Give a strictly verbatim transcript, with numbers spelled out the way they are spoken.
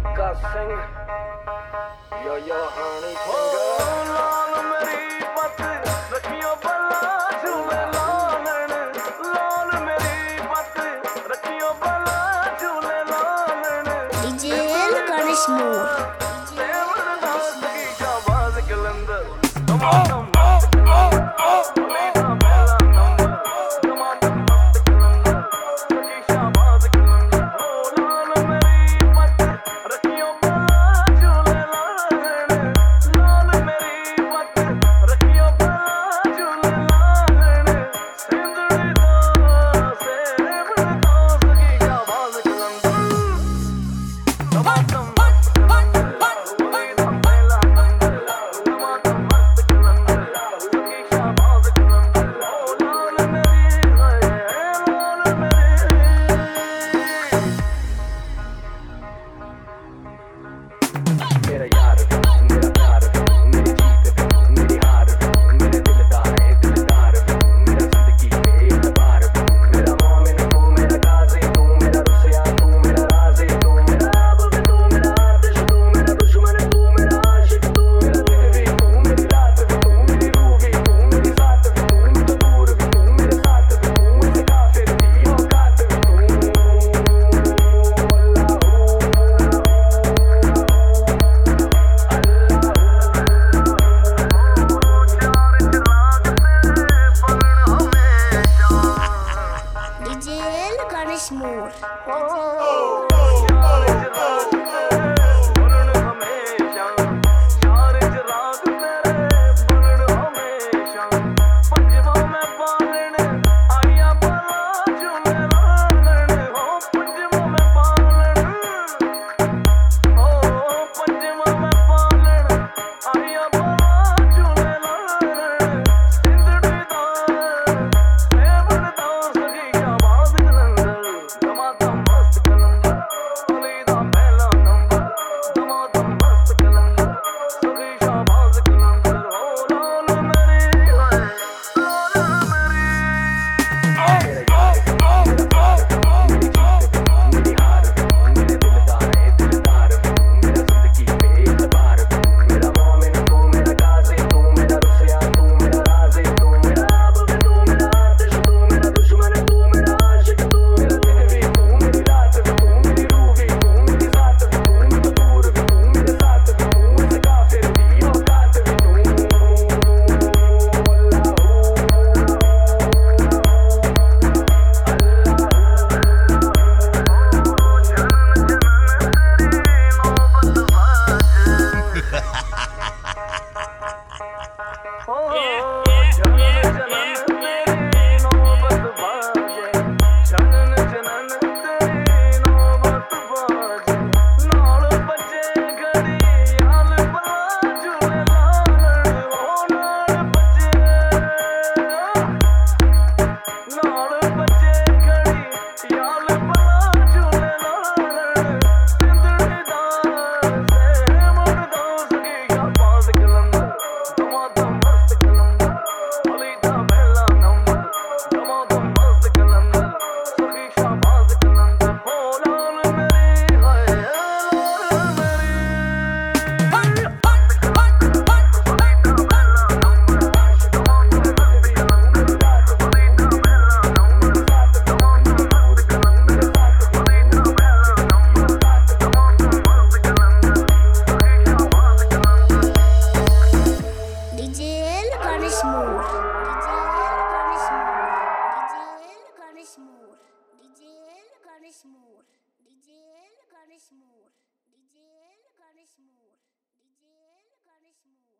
मिक्का सिंह यो यो हनी सिंह लाल मेरी पत रखियो बला झूले लालन लाल मेरी पत रखियो बला झूले लालन डीजे गणेश मोर सेवन दास की शाबाश कलंदर टमाटम मस्त कलंदर लेता पहला नंबर टमाटम मस्त कलंदर की शाबाश कलंदर ओ लाल मेरी पत रखियो बला झूले लालन लाल मेरी पत रखियो बला झूले लालन सिंदड़ी दास सेवन दास की शाबाश कलंदर टमाटम मेरा यार मेरा प्यार मेरी जीत मेरी हार मेरे दिलदार है दिलदार मेरा जिंदगी पे एतबार मेरा मोमिन तू मेरा गाज़ी तू मेरा रुसया तू मेरा राज़ी तू मेरा अब भी तू मेरा आतिश तू मेरा दुश्मन तू मेरा आशिक तू मेरा दिन भी तू मेरी रात भी तू मेरी रूह भी तू मेरी ज़ात भी तू मुझसे दूर भी तू मेरे साथ भी तू मुझसे काफिर भी औकात भी तू DJ Ganesh More Ganesh More DJ Ganesh More DJ Ganesh More DJ Ganesh मोर